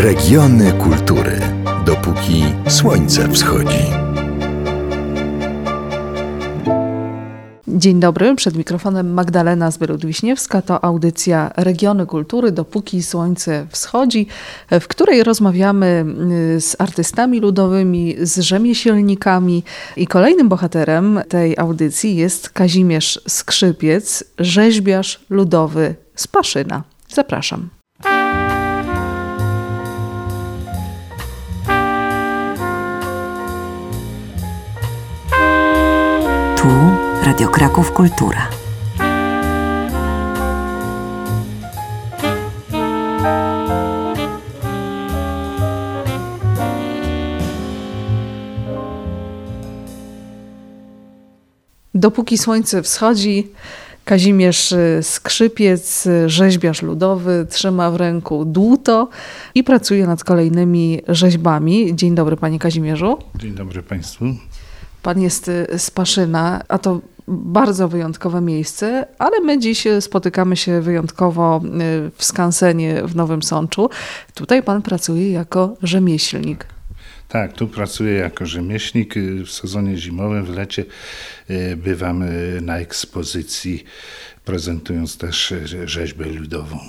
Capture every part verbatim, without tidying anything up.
Regiony kultury, dopóki słońce wschodzi. Dzień dobry, przed mikrofonem Magdalena Zbyrud-Wiśniewska. To audycja Regiony Kultury, dopóki słońce wschodzi, w której rozmawiamy z artystami ludowymi, z rzemieślnikami. I kolejnym bohaterem tej audycji jest Kazimierz Skrzypiec, rzeźbiarz ludowy z Paszyna. Zapraszam. Tu Radio Kraków Kultura. Dopóki słońce wschodzi, Kazimierz Skrzypiec, rzeźbiarz ludowy, trzyma w ręku dłuto i pracuje nad kolejnymi rzeźbami. Dzień dobry, panie Kazimierzu. Dzień dobry państwu. Pan jest z Paszyna, a to bardzo wyjątkowe miejsce, ale my dziś spotykamy się wyjątkowo w skansenie w Nowym Sączu. Tutaj pan pracuje jako rzemieślnik. Tak, tu pracuję jako rzemieślnik. W sezonie zimowym, w lecie bywam na ekspozycji, prezentując też rzeźbę ludową.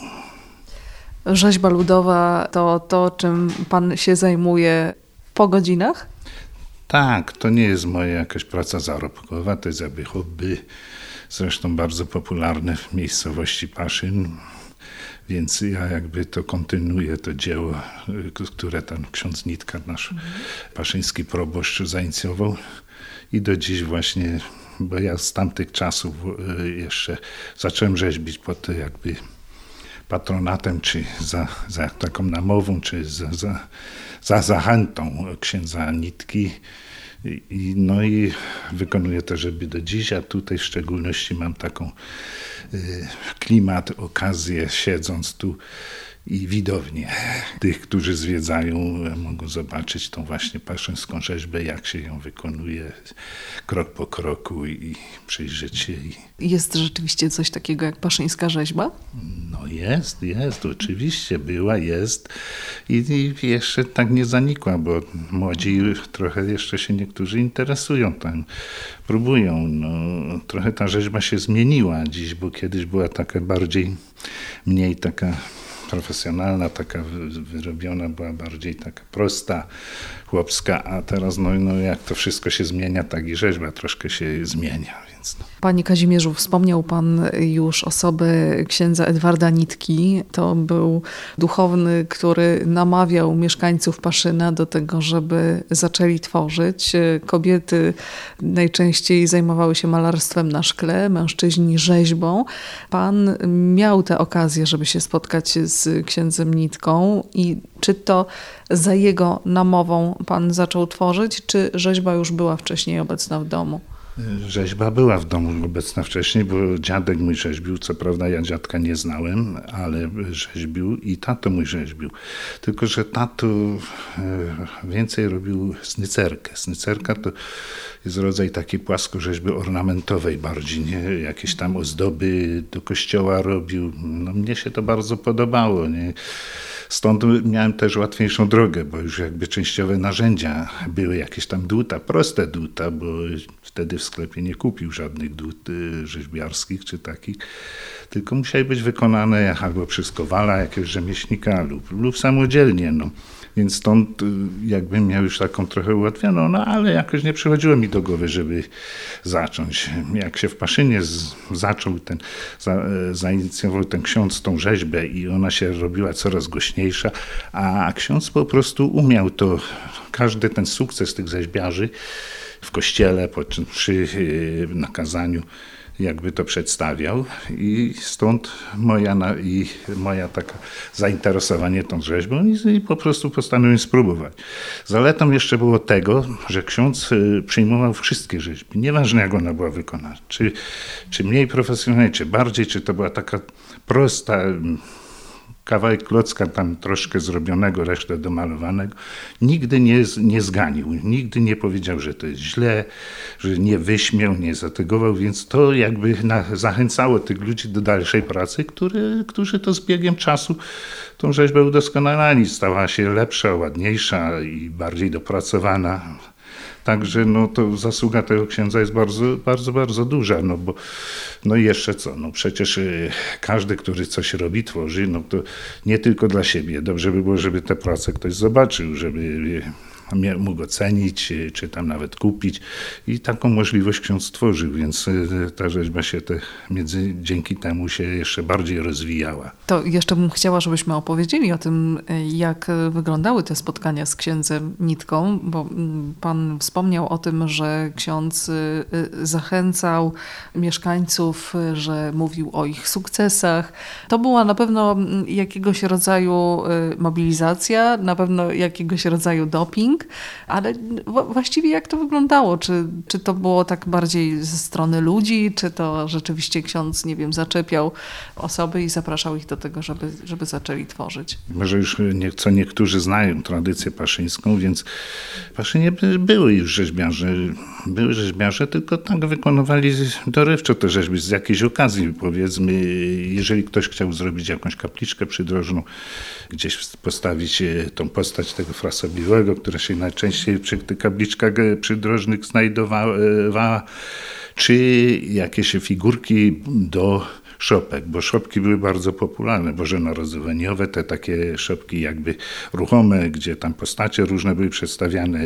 Rzeźba ludowa to to, czym pan się zajmuje po godzinach? Tak, to nie jest moja jakaś praca zarobkowa, to jest jakby hobby, zresztą bardzo popularne w miejscowości Paszyn, więc ja jakby to kontynuuję, to dzieło, które ten ksiądz Nitka, nasz mhm. paszyński proboszcz zainicjował i do dziś właśnie, bo ja z tamtych czasów jeszcze zacząłem rzeźbić pod jakby patronatem, czy za, za taką namową, czy za, za, za zachętą księdza Nitki. I, no i wykonuję te rzeźby do dziś, a tutaj w szczególności mam taką y, klimat, okazję, siedząc tu i widownię tych, którzy zwiedzają, mogą zobaczyć tą właśnie paszyńską rzeźbę, jak się ją wykonuje krok po kroku i przyjrzeć się. Jest rzeczywiście coś takiego jak paszyńska rzeźba? No jest, jest, oczywiście była, jest i, i jeszcze tak nie zanikła, bo młodzi trochę jeszcze się niektórzy interesują tam, próbują. No, trochę ta rzeźba się zmieniła dziś, bo kiedyś była taka bardziej, mniej taka profesjonalna, taka wyrobiona, była bardziej taka prosta, chłopska, a teraz no, no jak to wszystko się zmienia, tak i rzeźba troszkę się zmienia. Więc no. Panie Kazimierzu, wspomniał pan już osobę księdza Edwarda Nitki. To był duchowny, który namawiał mieszkańców Paszyna do tego, żeby zaczęli tworzyć. Kobiety najczęściej zajmowały się malarstwem na szkle, mężczyźni rzeźbą. Pan miał tę okazję, żeby się spotkać z księdzem Nitką i czy to za jego namową pan zaczął tworzyć, czy rzeźba już była wcześniej obecna w domu? Rzeźba była w domu obecna wcześniej, bo dziadek mój rzeźbił, co prawda ja dziadka nie znałem, ale rzeźbił i tato mój rzeźbił. Tylko że tato więcej robił snycerkę. Snycerka to jest rodzaj takiej płaskorzeźby ornamentowej bardziej, nie? Jakieś tam ozdoby do kościoła robił. No, mnie się to bardzo podobało, nie? Stąd miałem też łatwiejszą drogę, bo już jakby częściowe narzędzia były jakieś tam dłuta, proste dłuta, bo wtedy w sklepie nie kupił żadnych dłut rzeźbiarskich czy takich, tylko musiały być wykonane albo przez kowala, jakiegoś rzemieślnika lub, lub samodzielnie. No. Więc stąd jakbym miał już taką trochę ułatwioną, no ale jakoś nie przychodziło mi do głowy, żeby zacząć. Jak się w Paszynie z, zaczął ten, za, zainicjował ten ksiądz tą rzeźbę i ona się robiła coraz głośniejsza, a ksiądz po prostu umiał to, każdy ten sukces tych rzeźbiarzy w kościele, po, przy nakazaniu jakby to przedstawiał i stąd moja, i moja taka zainteresowanie tą rzeźbą i, i po prostu postanowiłem spróbować. Zaletą jeszcze było tego, że ksiądz przyjmował wszystkie rzeźby, nieważne jak ona była wykonana, czy, czy mniej profesjonalnie, czy bardziej, czy to była taka prosta, kawałek klocka tam troszkę zrobionego, resztę domalowanego, nigdy nie, nie zganił, nigdy nie powiedział, że to jest źle, że nie wyśmiał, nie zatygował, więc to jakby na, zachęcało tych ludzi do dalszej pracy, który, którzy to z biegiem czasu tą rzeźbę udoskonalali, stała się lepsza, ładniejsza i bardziej dopracowana. Także no, to zasługa tego księdza jest bardzo, bardzo, bardzo duża, no bo no i jeszcze co, no przecież y, każdy, który coś robi, tworzy, no to nie tylko dla siebie. Dobrze by było, żeby tę pracę ktoś zobaczył, żeby y, mógł ocenić, y, czy tam nawet kupić i taką możliwość ksiądz stworzył, więc y, ta rzeźba się te, między, dzięki temu się jeszcze bardziej rozwijała. To jeszcze bym chciała, żebyśmy opowiedzieli o tym, jak wyglądały te spotkania z księdzem Nitką, bo pan wspomniał o tym, że ksiądz zachęcał mieszkańców, że mówił o ich sukcesach. To była na pewno jakiegoś rodzaju mobilizacja, na pewno jakiegoś rodzaju doping, ale właściwie jak to wyglądało? Czy, czy to było tak bardziej ze strony ludzi, czy to rzeczywiście ksiądz, nie wiem, zaczepiał osoby i zapraszał ich do tego, żeby, żeby zaczęli tworzyć? Może już nie, co niektórzy znają tradycję paszyńską, więc w Paszynie były już rzeźbiarze, były rzeźbiarze, tylko tak wykonywali dorywczo te rzeźby z jakiejś okazji. Powiedzmy, jeżeli ktoś chciał zrobić jakąś kapliczkę przydrożną, gdzieś postawić tą postać tego frasobliwego, która się najczęściej przy tych kapliczkach przydrożnych znajdowała, czy jakieś figurki do szopek, bo szopki były bardzo popularne, bożonarodzeniowe, te takie szopki jakby ruchome, gdzie tam postacie różne były przedstawiane,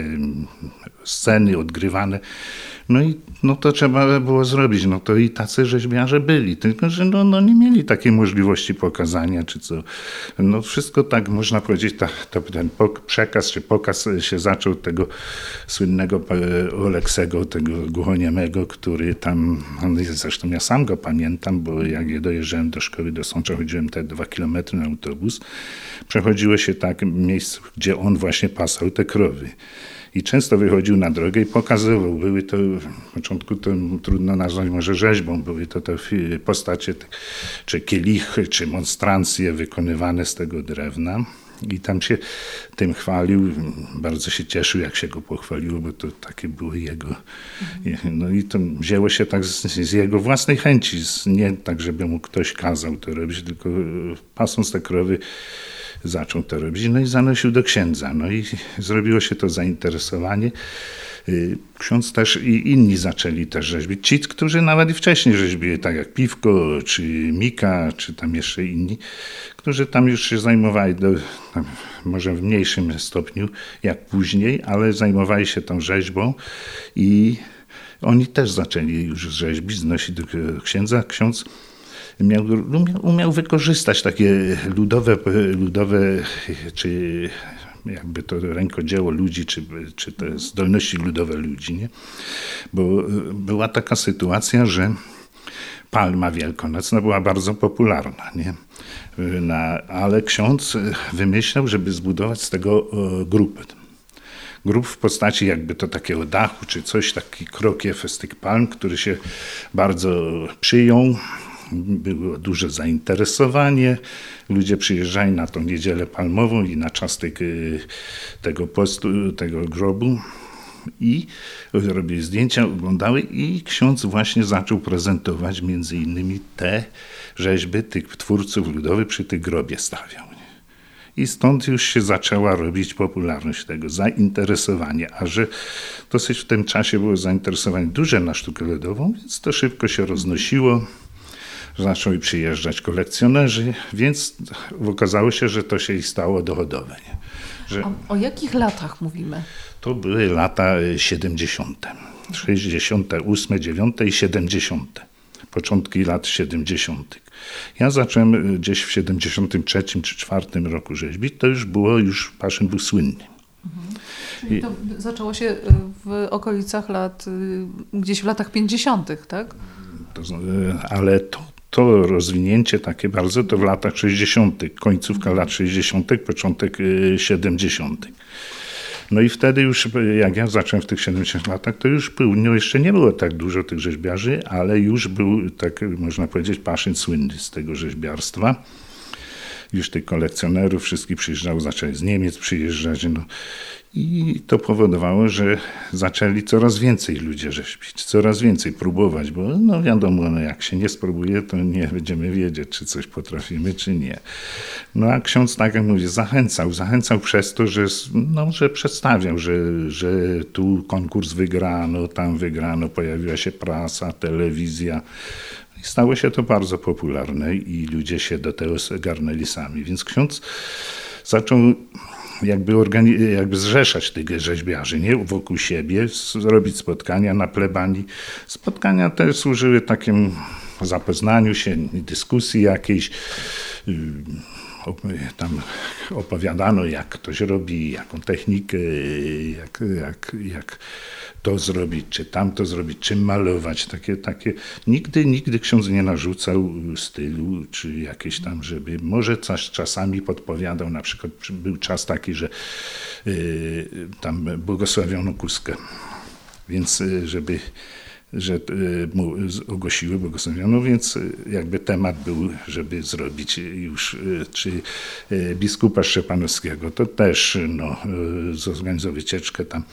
sceny odgrywane. No i no to trzeba było zrobić. No to i tacy rzeźbiarze byli, tylko że no, no nie mieli takiej możliwości pokazania, czy co. No wszystko tak, można powiedzieć, ta, ta, ten przekaz, czy pokaz się zaczął tego słynnego Oleksego, tego głuchoniemego, który tam, zresztą ja sam go pamiętam, bo jak ja dojeżdżałem do szkoły do Sącza, chodziłem te dwa kilometry na autobus, przechodziło się tak miejsce, gdzie on właśnie pasał te krowy. I często wychodził na drogę i pokazywał. Były to, w początku to trudno nazwać może rzeźbą, były to te postacie, czy kielichy, czy monstrancje wykonywane z tego drewna. I tam się tym chwalił, bardzo się cieszył, jak się go pochwaliło, bo to takie było jego. No i to wzięło się tak z, z jego własnej chęci, nie tak, żeby mu ktoś kazał to robić, tylko pasąc te krowy, zaczął to robić, no i zanosił do księdza. No i zrobiło się to zainteresowanie. Ksiądz też i inni zaczęli też rzeźbić. Ci, którzy nawet i wcześniej rzeźbili, tak jak Piwko, czy Mika, czy tam jeszcze inni, którzy tam już się zajmowali, do, tam, może w mniejszym stopniu jak później, ale zajmowali się tą rzeźbą i oni też zaczęli już rzeźbić, znosić do księdza. Ksiądz Miał, umiał, umiał wykorzystać takie ludowe, ludowe czy jakby to rękodzieło ludzi, czy, czy te zdolności ludowe ludzi, nie? Bo była taka sytuacja, że palma wielkanocna była bardzo popularna, nie? Na, ale ksiądz wymyślał, żeby zbudować z tego grób. Grób w postaci jakby to takiego dachu, czy coś, taki krokiew z tych palm, który się bardzo przyjął. Było duże zainteresowanie. Ludzie przyjeżdżali na tą niedzielę palmową i na czas tego, tego postu, tego grobu i robili zdjęcia, oglądały i ksiądz właśnie zaczął prezentować między innymi te rzeźby tych twórców ludowych przy tych grobie stawiał. I stąd już się zaczęła robić popularność tego, zainteresowanie, a że dosyć w tym czasie było zainteresowanie duże na sztukę ludową, więc to szybko się roznosiło. Zaczęli przyjeżdżać kolekcjonerzy, więc okazało się, że to się i stało dochodowe. Nie? Że o, o jakich latach mówimy? To były lata siedemdziesiąte. sześćdziesiąte ósme, dziewiąte i siedemdziesiąte. Początki lat siedemdziesiątych. Ja zacząłem gdzieś w siedemdziesiątym trzecim czy czwartym roku rzeźbić. To już było, już Paszyn był słynny. Mhm. Czyli to I, zaczęło się w okolicach lat, gdzieś w latach pięćdziesiątych, tak? To, ale to To rozwinięcie takie bardzo to w latach sześćdziesiątych, końcówka lat sześćdziesiątych, początek siedemdziesiątych. No i wtedy już, jak ja zacząłem w tych siedemdziesiątych latach, to już był, no jeszcze nie było tak dużo tych rzeźbiarzy, ale już był, tak można powiedzieć, Paszyn słynny z tego rzeźbiarstwa. już tych kolekcjonerów, wszystkich przyjeżdżało, zaczęli z Niemiec przyjeżdżać. No. I to powodowało, że zaczęli coraz więcej ludzie rzeźbić, coraz więcej próbować, bo no wiadomo, no jak się nie spróbuje, to nie będziemy wiedzieć, czy coś potrafimy, czy nie. No a ksiądz, tak jak mówię, zachęcał, zachęcał przez to, że, no, że przedstawiał, że, że tu konkurs wygrano, tam wygrano, pojawiła się prasa, telewizja. I stało się to bardzo popularne i ludzie się do tego garnęli sami, więc ksiądz zaczął jakby, organi- jakby zrzeszać tych rzeźbiarzy, nie? Wokół siebie, zrobić spotkania na plebanii. Spotkania te służyły takiemu zapoznaniu się, dyskusji jakiejś. Tam opowiadano, jak ktoś robi, jaką technikę, jak, jak, jak to zrobić, czy tamto zrobić, czy malować. Takie, takie. Nigdy, nigdy ksiądz nie narzucał stylu, czy jakieś tam, żeby może coś czasami podpowiadał. Na przykład był czas taki, że y, tam błogosławiono kuskę, więc y, żeby że mu ogłosiły błogosławiono, więc jakby temat był, żeby zrobić już czy biskupa Szczepanowskiego. To też no, zorganizował wycieczkę tam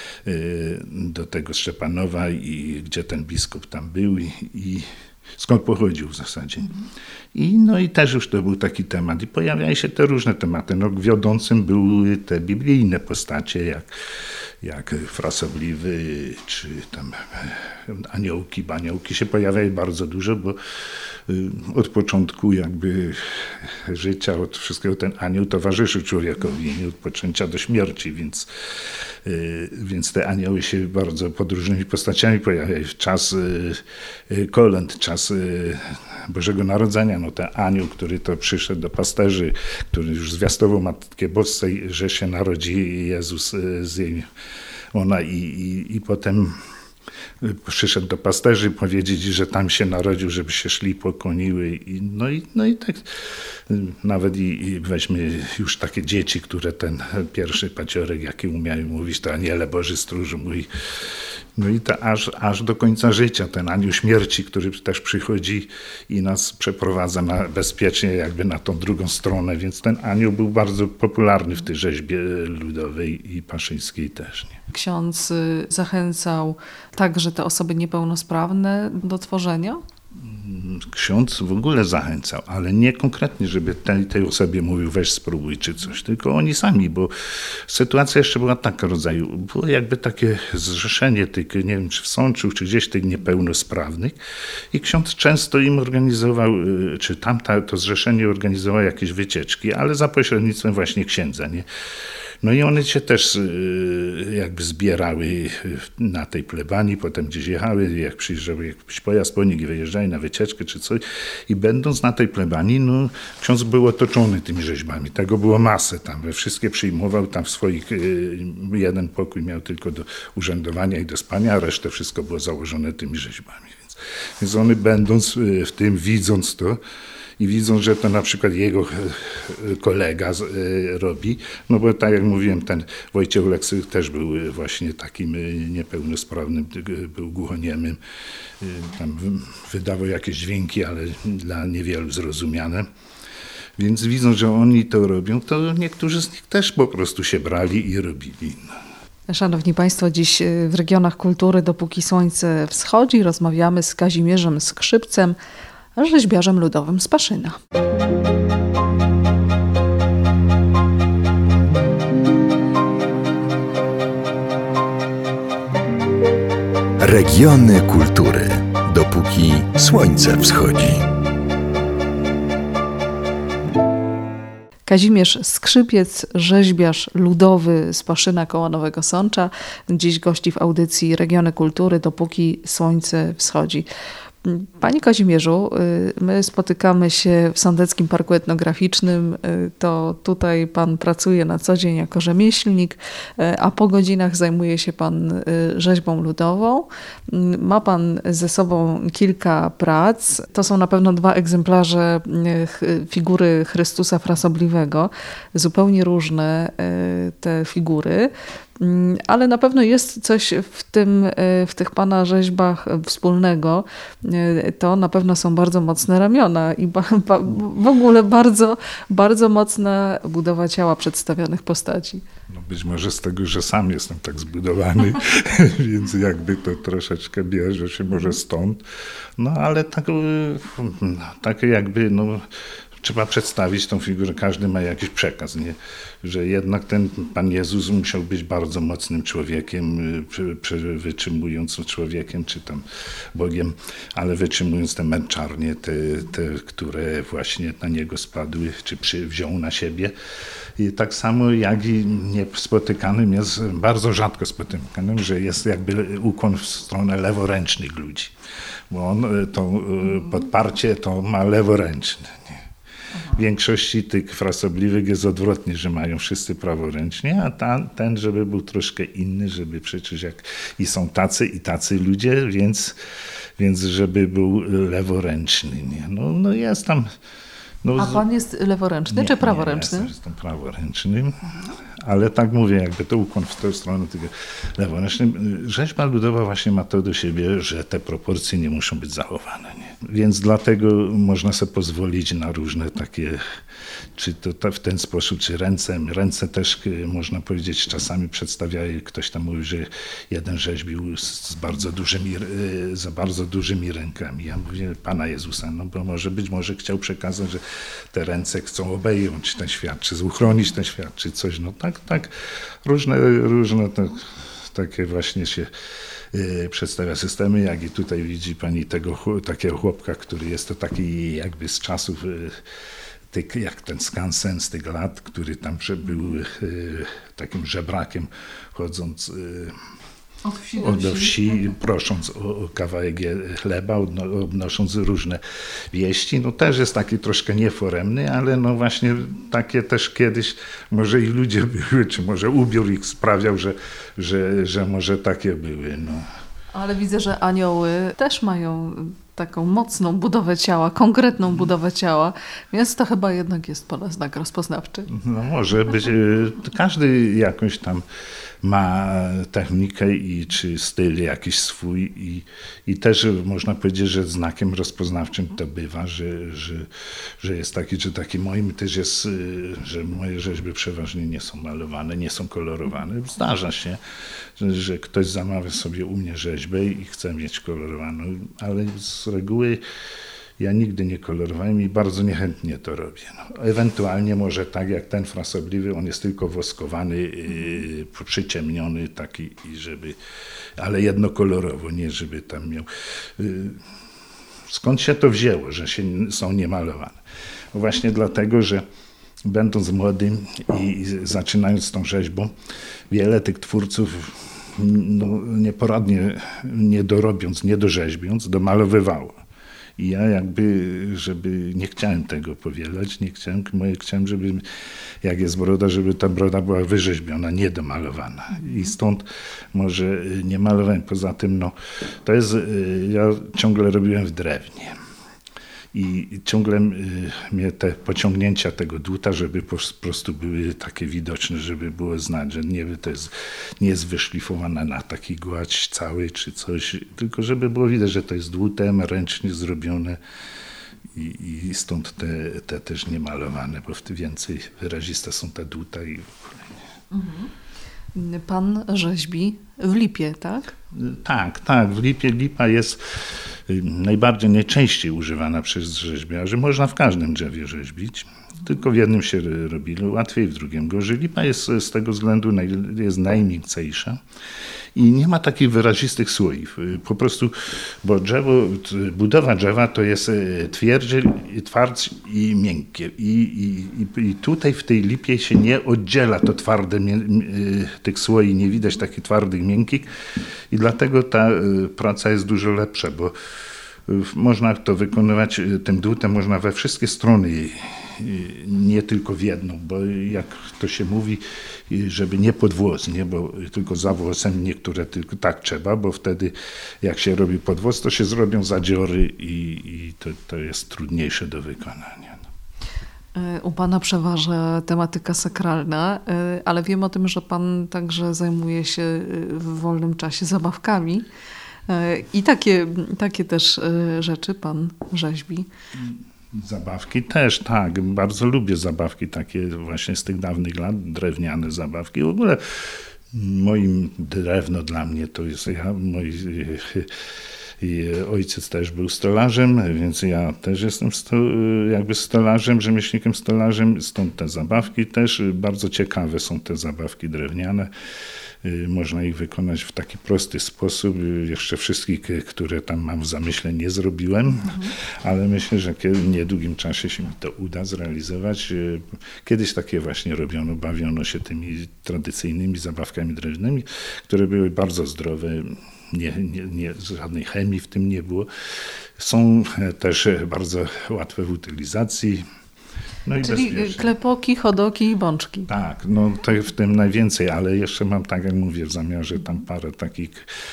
do tego Szczepanowa i gdzie ten biskup tam był i, i skąd pochodził w zasadzie. I no i też już to był taki temat. I pojawiały się te różne tematy. No, wiodącym były te biblijne postacie, jak, jak Frasobliwy, czy tam aniołki. Bo aniołki się pojawiają bardzo dużo, bo od początku jakby życia, od wszystkiego ten anioł towarzyszył człowiekowi, od poczęcia do śmierci, więc, więc te anioły się bardzo pod różnymi postaciami pojawiają. Czas kolęd, czas Bożego Narodzenia, no ten anioł, który to przyszedł do pasterzy, który już zwiastował Matkę Boskiej, że się narodzi Jezus z jej, ona i, i, i potem przyszedł do pasterzy powiedzieć, że tam się narodził, żeby się szli, pokłoniły. I, no, i, no i tak nawet i, i weźmy już takie dzieci, które ten pierwszy paciorek, jaki umiał mówić, to aniele Boży stróż mój. No i to aż, aż do końca życia, ten anioł śmierci, który też przychodzi i nas przeprowadza na, bezpiecznie jakby na tą drugą stronę, więc ten anioł był bardzo popularny w tej rzeźbie ludowej i paszyńskiej też. Nie? Ksiądz zachęcał także te osoby niepełnosprawne do tworzenia? Ksiądz w ogóle zachęcał, ale nie konkretnie, żeby tej, tej osobie mówił weź spróbuj czy coś, tylko oni sami, bo sytuacja jeszcze była taka rodzaju, było jakby takie zrzeszenie tych, nie wiem czy w Sączu, czy gdzieś tych niepełnosprawnych i ksiądz często im organizował, czy tamta to zrzeszenie organizowało jakieś wycieczki, ale za pośrednictwem właśnie księdza, nie? No i one się też jakby zbierały na tej plebanii, potem gdzieś jechały, jak przyjeżdżał jakiś pojazd po nich i wyjeżdżali na wycieczkę czy coś. I będąc na tej plebanii, no ksiądz był otoczony tymi rzeźbami. Tego było masę tam, we wszystkie przyjmował, tam w swoich, jeden pokój miał tylko do urzędowania i do spania, a resztę wszystko było założone tymi rzeźbami. Więc, więc one będąc w tym, widząc to, i widzą, że to na przykład jego kolega robi, no bo tak jak mówiłem, ten Wojciech Leksyk też był właśnie takim niepełnosprawnym, był głuchoniemym, tam wydawał jakieś dźwięki, ale dla niewielu zrozumiane. Więc widzą, że oni to robią, to niektórzy z nich też po prostu się brali i robili. Szanowni Państwo, dziś w Regionach Kultury, dopóki słońce wschodzi, rozmawiamy z Kazimierzem Skrzypcem, rzeźbiarzem ludowym z Paszyna. Regiony kultury, dopóki słońce wschodzi. Kazimierz Skrzypiec, rzeźbiarz ludowy z Paszyna koło Nowego Sącza, dziś gości w audycji Regiony Kultury, dopóki słońce wschodzi. Panie Kazimierzu, my spotykamy się w Sądeckim Parku Etnograficznym, to tutaj pan pracuje na co dzień jako rzemieślnik, a po godzinach zajmuje się pan rzeźbą ludową. Ma pan ze sobą kilka prac, to są na pewno dwa egzemplarze figury Chrystusa Frasobliwego, zupełnie różne te figury. Ale na pewno jest coś w tym, w tych pana rzeźbach wspólnego. To na pewno są bardzo mocne ramiona i ba, ba, w ogóle bardzo, bardzo mocna budowa ciała przedstawionych postaci. No być może z tego, że sam jestem tak zbudowany, więc jakby to troszeczkę bierze się może stąd. No ale tak, tak jakby no, trzeba przedstawić tą figurę, każdy ma jakiś przekaz, nie? Że jednak ten Pan Jezus musiał być bardzo mocnym człowiekiem, wytrzymującym człowiekiem, czy tam Bogiem, ale wytrzymując te męczarnie, te, te, które właśnie na niego spadły, czy przy, wziął na siebie. I tak samo jak i niespotykanym jest, bardzo rzadko spotykanym, że jest jakby ukłon w stronę leworęcznych ludzi, bo on to podparcie to ma leworęczne. Nie? W większości tych frasobliwych jest odwrotnie, że mają wszyscy praworęcznie, a ta, ten, żeby był troszkę inny, żeby przecież jak i są tacy i tacy ludzie, więc, więc żeby był leworęczny. Nie? No, no jest tam... No, a pan jest leworęczny nie, czy praworęczny? Nie, ja jestem praworęczny, ale tak mówię, jakby to ukłon w tę stronę tego leworęcznym. Rzeźba ludowa właśnie ma to do siebie, że te proporcje nie muszą być zachowane. Nie? Więc dlatego można sobie pozwolić na różne takie, czy to w ten sposób, czy ręce. Ręce też można powiedzieć czasami przedstawiają, ktoś tam mówi, że jeden rzeźbił z bardzo dużymi, za bardzo dużymi rękami. Ja mówię Pana Jezusa, no bo może być może chciał przekazać, że te ręce chcą obejść ten świat, czy uchronić ten świat, czy coś. No tak, tak, różne, różne te, takie właśnie się y, przedstawia systemy, jak i tutaj widzi pani tego takiego chłopka, który jest to taki jakby z czasów y, tych, jak ten Skansen z tych lat, który tam był y, takim żebrakiem, chodząc y, Od wsi do do wsi, wsi, prosząc o, o kawałek chleba, odno- odnosząc różne wieści. No też jest taki troszkę nieforemny, ale no właśnie takie też kiedyś może i ludzie były, czy może ubiór ich sprawiał, że, że, że może takie były. No. Ale widzę, że anioły też mają taką mocną budowę ciała, konkretną budowę ciała, więc to chyba jednak jest pole znak rozpoznawczy. No może być, każdy jakąś tam ma technikę i czy styl jakiś swój i, i też można powiedzieć, że znakiem rozpoznawczym to bywa, że, że, że jest taki, czy taki moim też jest, że moje rzeźby przeważnie nie są malowane, nie są kolorowane. Zdarza się, że, że ktoś zamawia sobie u mnie rzeźbę i chce mieć kolorowaną, ale z reguły ja nigdy nie kolorowałem i bardzo niechętnie to robię. No, ewentualnie może tak jak ten frasobliwy, on jest tylko woskowany, yy, przyciemniony taki, i żeby, ale jednokolorowo, nie żeby tam miał. Yy, skąd się to wzięło, że się są niemalowane? No właśnie dlatego, że będąc młodym i zaczynając tą rzeźbą, wiele tych twórców no, nieporadnie, nie dorobiąc, nie dorzeźbiąc, domalowywało. I ja jakby, żeby, nie chciałem tego powielać, nie chciałem, chciałem, żeby, jak jest broda, żeby ta broda była wyrzeźbiona, nie domalowana. I stąd może nie malowałem. Poza tym, no, to jest, ja ciągle robiłem w drewnie. I ciągle mnie te pociągnięcia tego dłuta, żeby po prostu były takie widoczne, żeby było znać, że nie, to jest, nie jest wyszlifowane na taki gładź cały czy coś, tylko żeby było widać, że to jest dłutem, ręcznie zrobione i, i stąd te, te też nie malowane, bo wtedy więcej wyraziste są te dłuta i w ogóle nie. Mhm. Pan rzeźbi w lipie, tak? Tak, tak. W lipie lipa jest najbardziej, najczęściej używana przez rzeźbiarzy. Można w każdym drzewie rzeźbić, tylko w jednym się robi łatwiej, w drugim gorzej. Lipa jest z tego względu naj, jest najmiękczejsza i nie ma takich wyrazistych słojów. Po prostu, bo drzewo, budowa drzewa to jest twierdziel, twardź i miękkie. I, i, I tutaj w tej lipie się nie oddziela to twarde, tych słoi, nie widać takich twardych, miękkich i dlatego ta praca jest dużo lepsza, bo można to wykonywać tym dłutem, można we wszystkie strony, nie tylko w jedną, bo jak to się mówi, żeby nie pod włos, nie, bo tylko za włosem niektóre tylko tak trzeba, bo wtedy jak się robi pod włos, to się zrobią zadziory i, i to, to jest trudniejsze do wykonania. U pana przeważa tematyka sakralna, ale wiem o tym, że pan także zajmuje się w wolnym czasie zabawkami. I takie, takie też rzeczy pan rzeźbi. Zabawki też, tak. Bardzo lubię zabawki takie właśnie z tych dawnych lat, drewniane zabawki. W ogóle moim drewno dla mnie to jest, ja, moi i ojciec też był stolarzem, więc ja też jestem sto, jakby stolarzem, rzemieślnikiem stolarzem, stąd te zabawki też. Bardzo ciekawe są te zabawki drewniane. Można ich wykonać w taki prosty sposób. Jeszcze wszystkich, które tam mam w zamyśle, nie zrobiłem, mhm. ale myślę, że w niedługim czasie się mi to uda zrealizować. Kiedyś takie właśnie robiono, bawiono się tymi tradycyjnymi zabawkami drewnianymi, które były bardzo zdrowe. Nie, nie, nie, żadnej chemii w tym nie było. Są też bardzo łatwe w utylizacji. No i czyli bezpieczne. Klepoki, chodoki i bączki. Tak, no to w tym najwięcej, ale jeszcze mam, tak jak mówię, w zamiarze tam parę takich,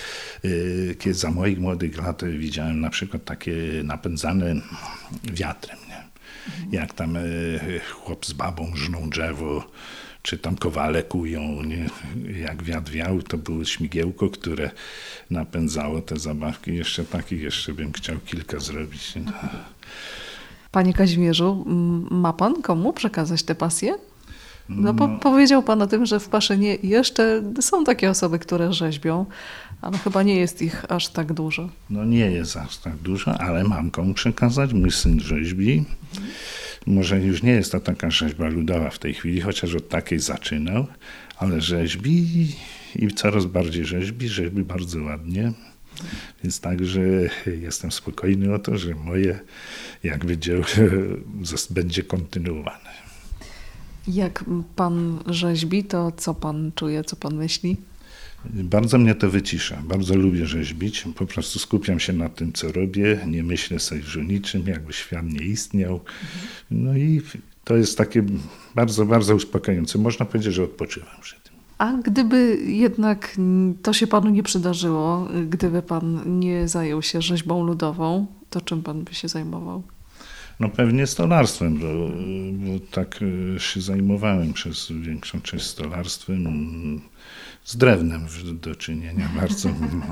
kiedy za moich młodych lat widziałem na przykład takie napędzane wiatrem, nie? Jak tam chłop z babą żną drzewo, czy tam kowale kują, nie? Jak wiatr wiał, to było śmigiełko, które napędzało te zabawki. Jeszcze takich jeszcze bym chciał kilka zrobić. Nie? Panie Kazimierzu, ma pan komu przekazać tę pasję? No, po, powiedział pan o tym, że w Paszynie jeszcze są takie osoby, które rzeźbią, ale chyba nie jest ich aż tak dużo. No nie jest aż tak dużo, ale mam komu przekazać. Mój syn rzeźbi. Mhm. Może już nie jest to taka rzeźba ludowa w tej chwili, chociaż od takiej zaczynał, ale rzeźbi i coraz bardziej rzeźbi, rzeźbi bardzo ładnie. Więc także jestem spokojny o to, że moje jakby dzieło będzie kontynuowane. Jak pan rzeźbi, to co pan czuje, co pan myśli? Bardzo mnie to wycisza. Bardzo lubię rzeźbić. Po prostu skupiam się na tym, co robię. Nie myślę sobie już o niczym, jakby świat nie istniał. No i to jest takie bardzo, bardzo uspokajające. Można powiedzieć, że odpoczywam przy tym. A gdyby jednak to się panu nie przydarzyło, gdyby pan nie zajął się rzeźbą ludową, to czym pan by się zajmował? No pewnie stolarstwem, bo, bo tak się zajmowałem przez większą część stolarstwem. Z drewnem do czynienia bardzo,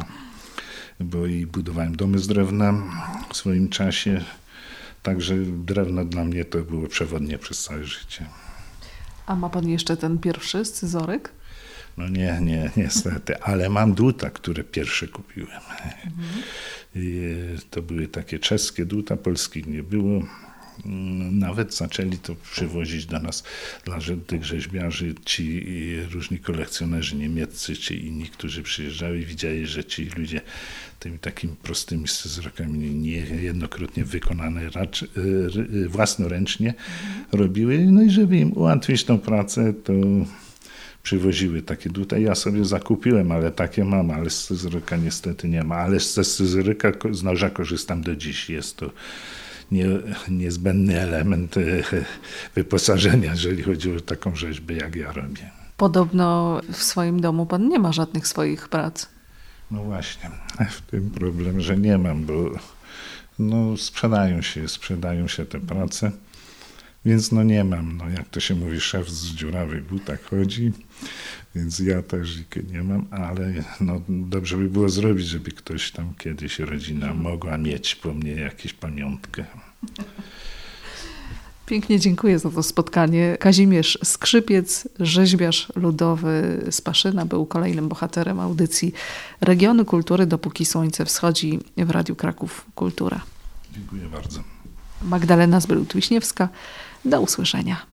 bo i budowałem domy z drewna w swoim czasie. Także drewno dla mnie to było przewodnie przez całe życie. A ma pan jeszcze ten pierwszy scyzoryk? No nie, nie, niestety, ale mam dłuta, które pierwsze kupiłem. Mhm. I to były takie czeskie dłuta, polskich nie było. Nawet zaczęli to przywozić do nas dla tych rzeźbiarzy, ci różni kolekcjonerzy niemieccy, czy inni, którzy przyjeżdżali i widzieli, że ci ludzie tymi takimi prostymi scyzorakami niejednokrotnie wykonane racz, własnoręcznie mhm. robiły. No i żeby im ułatwić tą pracę, to przywoziły takie dłuta. Ja sobie zakupiłem, ale takie mam, ale z scyzoryka niestety nie ma. Ale ze scyzoryka, z noża korzystam do dziś. Jest to nie, niezbędny element wyposażenia, jeżeli chodzi o taką rzeźbę, jak ja robię. Podobno w swoim domu pan nie ma żadnych swoich prac. No właśnie, w tym problem, że nie mam, bo no, sprzedają się, sprzedają się te prace. Więc no nie mam, no jak to się mówi, szef z dziurawych butach chodzi, więc ja też nie mam, ale no dobrze by było zrobić, żeby ktoś tam kiedyś, rodzina mogła mieć po mnie jakąś pamiątkę. Pięknie dziękuję za to spotkanie. Kazimierz Skrzypiec, rzeźbiarz ludowy z Paszyna, był kolejnym bohaterem audycji Regiony Kultury, dopóki słońce wschodzi w Radiu Kraków Kultura. Dziękuję bardzo. Magdalena Zbylut-Wiśniewska. Do usłyszenia.